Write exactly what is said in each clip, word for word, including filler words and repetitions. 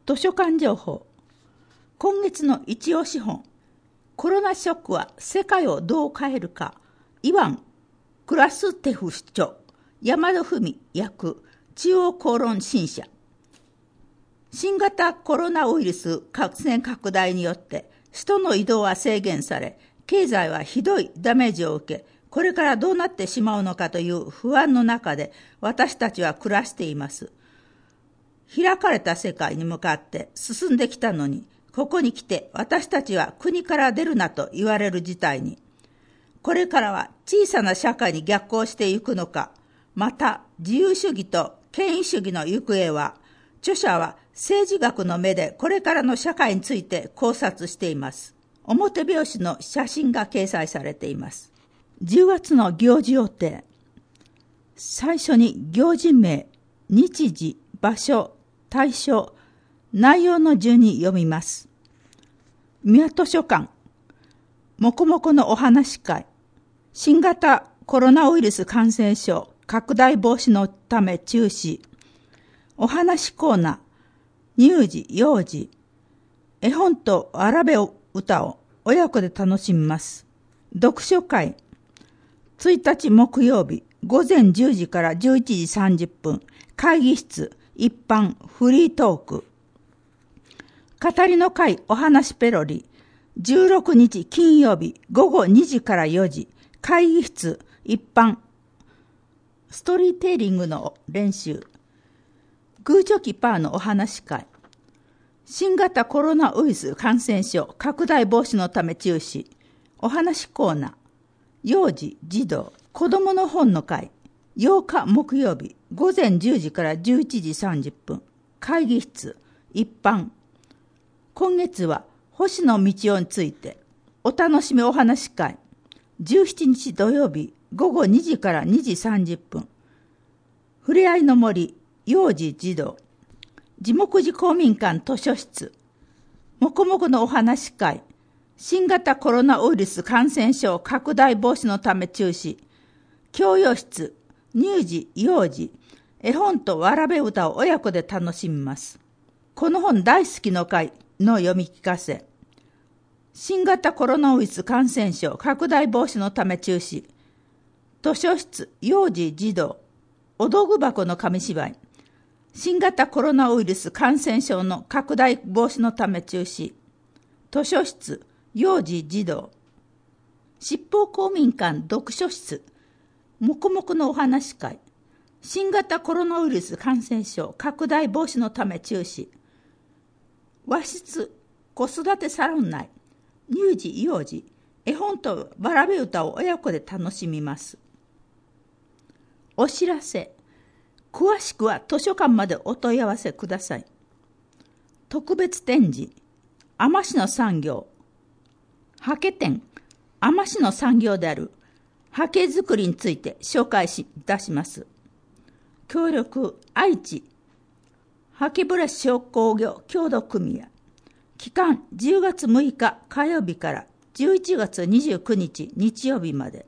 図書館情報。今月の一押し本。コロナショックは世界をどう変えるか。イワン・クラステフ著。山田文訳。中央公論新社。新型コロナウイルス感染拡大によって人の移動は制限され、経済はひどいダメージを受け、これからどうなってしまうのかという不安の中で私たちは暮らしています。開かれた世界に向かって進んできたのに、ここに来て私たちは国から出るなと言われる事態に、これからは小さな社会に逆行していくのか、また自由主義と権威主義の行方は、著者は政治学の目でこれからの社会について考察しています。表表紙の写真が掲載されています。じゅうがつの行事予定。最初に行事名、日時、場所、対象、内容の順に読みます。宮図書館、もこもこのお話会、新型コロナウイルス感染症拡大防止のため中止、お話コーナー、乳児、幼児、絵本とわらべ歌を親子で楽しみます。読書会、ついたち木曜日、午前じゅうじからじゅういちじさんじゅっぷん、会議室、一般、フリートーク。語りの会、お話ペロリ、じゅうろくにち金曜日、午後にじからよじ、会議室、一般、ストーリーテーリングの練習。グーチョキパーのお話会。新型コロナウイルス感染症拡大防止のため中止。お話コーナー。幼児、児童、子供の本の会。ようか木曜日、午前じゅうじからじゅういちじさんじゅっぷん。会議室、一般。今月は星野道夫について。お楽しみお話会。じゅうしちにち土曜日、午後にじからにじさんじゅっぷん。ふれあいの森、幼児児童。地木寺公民館図書室。もこもこのお話会。新型コロナウイルス感染症拡大防止のため中止。教養室、乳児、幼児、絵本とわらべ歌を親子で楽しみます。この本大好きの会の読み聞かせ。新型コロナウイルス感染症拡大防止のため中止。図書室、幼児、児童、お道具箱の紙芝居。新型コロナウイルス感染症の拡大防止のため中止。図書室、幼児、児童。執法公民館読書室。もこもこのお話会。新型コロナウイルス感染症拡大防止のため中止。和室、子育てサロン内。乳児、幼児、絵本とわらべ歌を親子で楽しみます。お知らせ。詳しくは図書館までお問い合わせください。特別展示、海士の産業。刷毛店、海士の産業である刷毛作りについて紹介しいたします。協力、愛知、刷毛ブラシ商工業協同組合。期間、じゅうがつむいか火曜日からじゅういちがつにじゅうくにち日曜日まで。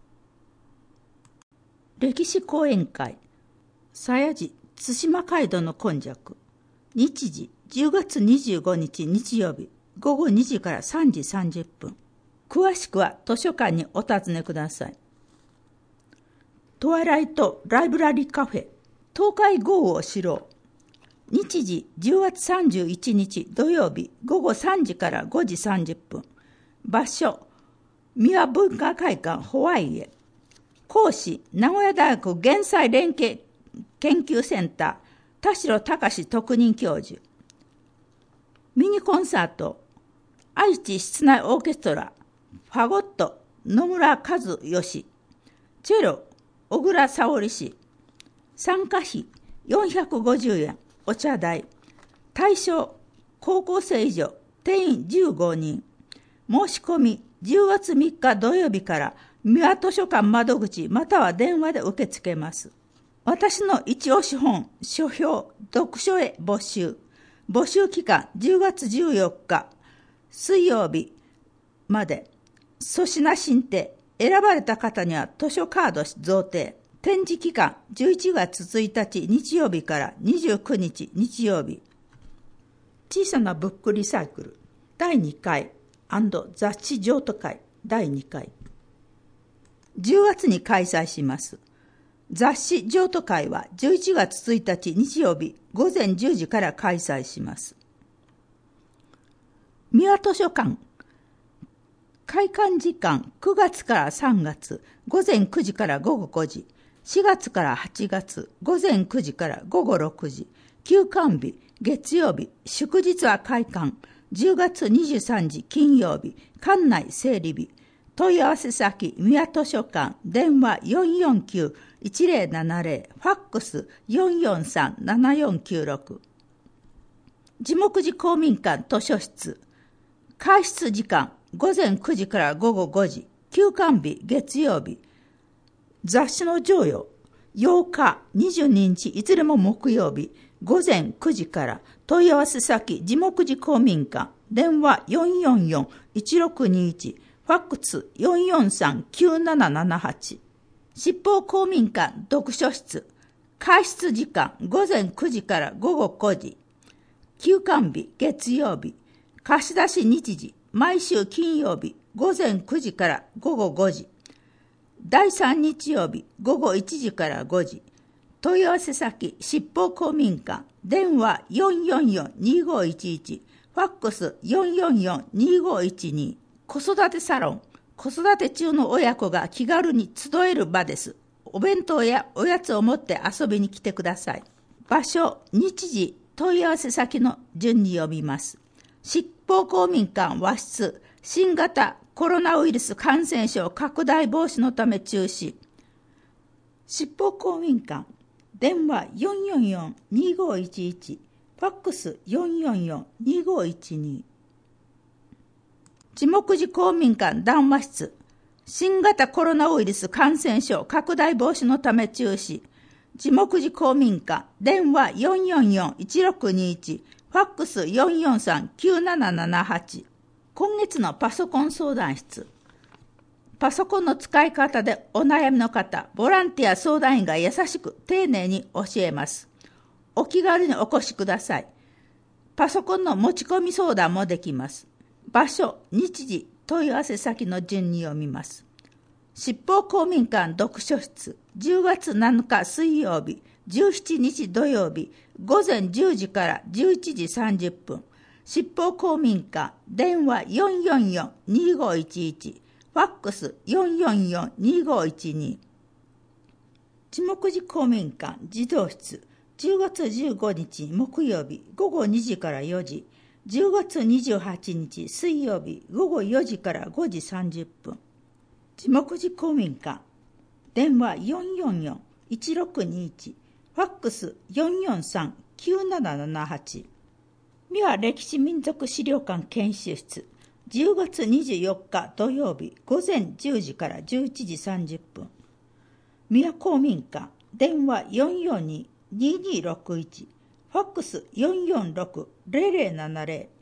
歴史講演会、鞘師対馬街道の今昔。日時、じゅうがつにじゅうごにち日曜日、午後にじからさんじさんじゅっぷん。詳しくは図書館にお尋ねください。トワイライトライブラリカフェ、東海豪雨を知ろう。日時、じゅうがつさんじゅういちにち土曜日、午後さんじからごじさんじゅっぷん。場所、三輪文化会館ホワイへ。講師、名古屋大学減災連携研究センター、田代隆特任教授。ミニコンサート、愛知室内オーケストラ、ファゴット、野村和義。チェロ、小倉沙織氏。参加費、よんひゃくごじゅうえん。お茶代。対象、高校生以上、定員じゅうごにん。申し込み、じゅうがつみっか土曜日から三輪図書館窓口または電話で受け付けます。私の一押し本、書評、読書へ募集。募集期間じゅうがつじゅうよっか水曜日まで。粗品申請。選ばれた方には図書カード贈呈。展示期間じゅういちがつついたち日曜日からにじゅうくにち日曜日。 小さなブックリサイクルだいにかい雑誌譲渡会だいにかい。じゅうがつに開催します。雑誌譲渡会はじゅういちがつついたち日曜日ごぜんじゅうじから開催します。三輪図書館開館時間くがつからさんがつごぜんくじからごごごじ、しがつからはちがつごぜんくじからごごろくじ、休館日月曜日、祝日は開館、じゅうがつにじゅうさんにち金曜日、館内整理日、問い合わせ先三輪図書館、電話よんよんきゅういちぜろななぜろ、ファックスよんよんさんななよんきゅうろく。地木寺公民館図書室開室時間ごぜんくじからごごごじ、休館日月曜日、雑誌の贈与ようか、にじゅうににちいずれも木曜日ごぜんくじから。問い合わせ先地木寺公民館、電話よんよんよんいちろくにいち、ファックスよんよんさんきゅうななななはち。七宝公民館読書室開室時間ごぜんくじからごごごじ、休館日月曜日、貸し出し日時毎週金曜日ごぜんくじからごごごじ、だいさん日曜日ごごいちじからごじ。問い合わせ先七宝公民館、電話よんよんよんにごいちいち、ファックスよんよんよんにごいちに。子育てサロン子育て中の親子が気軽に集える場です。お弁当やおやつを持って遊びに来てください。場所、日時、問い合わせ先の順に読みます。七宝公民館和室、新型コロナウイルス感染症拡大防止のため中止。七宝公民館、電話よんよんよんにごいちいち、ファックスよんよんよんにごいちに。地木寺公民館談話室、新型コロナウイルス感染症拡大防止のため中止。地木寺公民館、電話よんよんよんいちろくにいち、ファックスよんよんさんきゅうななななはち。今月のパソコン相談室。パソコンの使い方でお悩みの方、ボランティア相談員が優しく丁寧に教えます。お気軽にお越しください。パソコンの持ち込み相談もできます。場所、日時、問い合わせ先の順に読みます。七宝公民館読書室、じゅうがつなのか水曜日、じゅうしちにち土曜日、ごぜんじゅうじからじゅういちじさんじゅっぷん。七宝公民館、電話よんよんよんにごいちいち、ファックスよんよんよんにごいちに。地木寺公民館児童室、じゅうがつじゅうごにち木曜日、ごごにじからよじ、じゅうがつにじゅうはちにち水曜日、ごごよじからごじさんじゅっぷん。地木寺公民館、電話よんよんよんいちろくにいち、ファックスよんよんさんきゅうななななはち。三輪歴史民族資料館研修室、じゅうがつにじゅうよっか土曜日、ごぜんじゅうじからじゅういちじさんじゅっぷん。三輪公民館、電話よんよんにににろくいち、ファックスよんよんろくぜろぜろななぜろ、